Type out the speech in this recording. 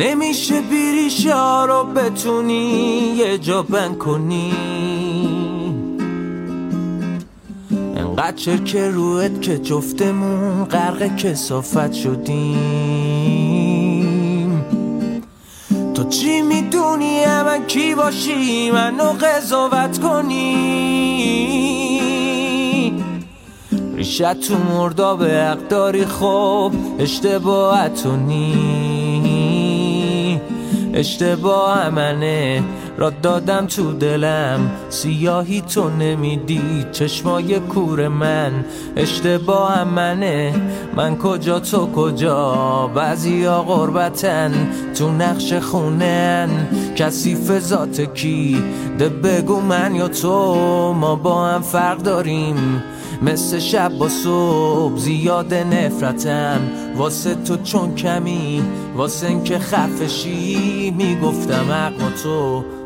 نمیشه بیریشا رو بتونی یه جا بند کنی، انقدر چرکه رویت که جفتمون غرق کثافت شدیم. تو چی میدونی من کی باشی منو قضاوت کنی؟ ریشت تو مرداب حق داری، خب اشتباهتو نی، اشتباه منه را دادم تو دلم، سیاهی تو نمیدی چشمای کور من، اشتباه منه من کجا تو کجا، بعضیا غربتن تو نقش خونن، کثیف ذات کی ده بگو من یا تو، ما با هم فرق داریم مثل شب با صبح، زیاد نفرتم واسه تو چون کمی، واسه این که خفشی میگفتم حق با تو.